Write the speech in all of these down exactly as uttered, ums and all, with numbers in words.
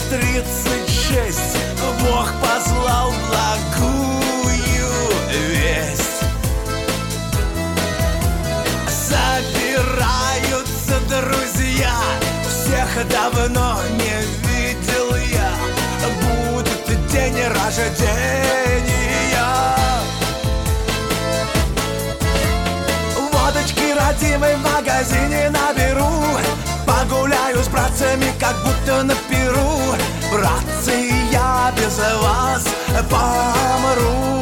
тридцать шесть Бог послал благую весть. Собираются друзья, всех давно не видел я. Будет день рождения. Водочки родимой в магазине наберу, погуляю с братцами, как будто на пиру. Братцы, я без вас помру.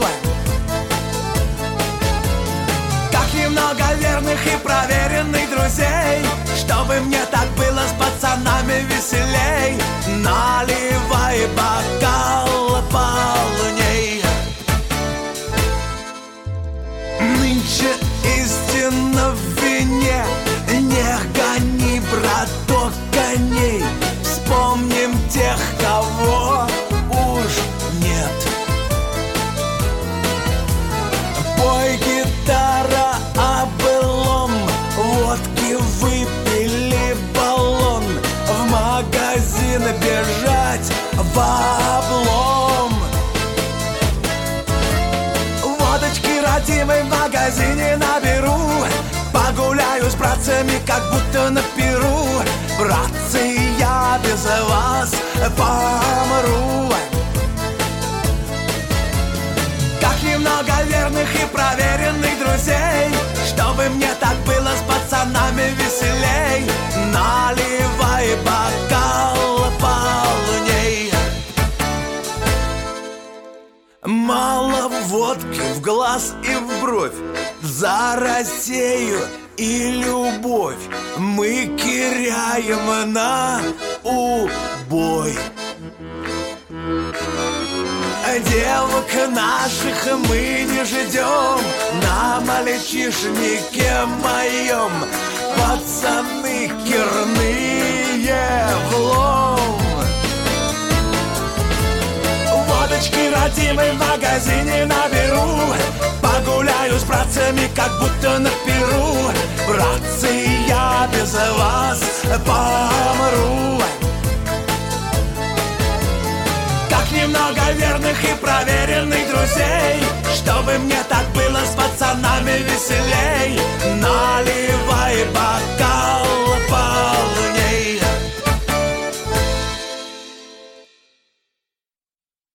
Как немного верных и проверенных друзей, чтобы мне так было с пацанами веселей. Наливай бокал полней. Нынче истина в вине, не гони, браток, коней. Вспомним тех, кого уж нет. Пой, гитара, о былом, водки выпили баллон. В магазин бежать в облом. Водочки родимой в магазине наберу, погуляю с братцами, как будто на пиру. Братцы, я без вас помру. Как немного верных и проверенных друзей, чтобы мне так было с пацанами веселей. Наливай бокал полней. Мало водки в глаз и в бровь, за Россию и любовь мы киряем на убой. Девок наших мы не ждем на мальчишнике моем. Пацаны кирные влом. Водочки родимой в магазине наберу, погуляю с братцами, как будто на пиру. Братцы, я без вас помру. Как немного верных и проверенных друзей, чтобы мне так было с пацанами веселей.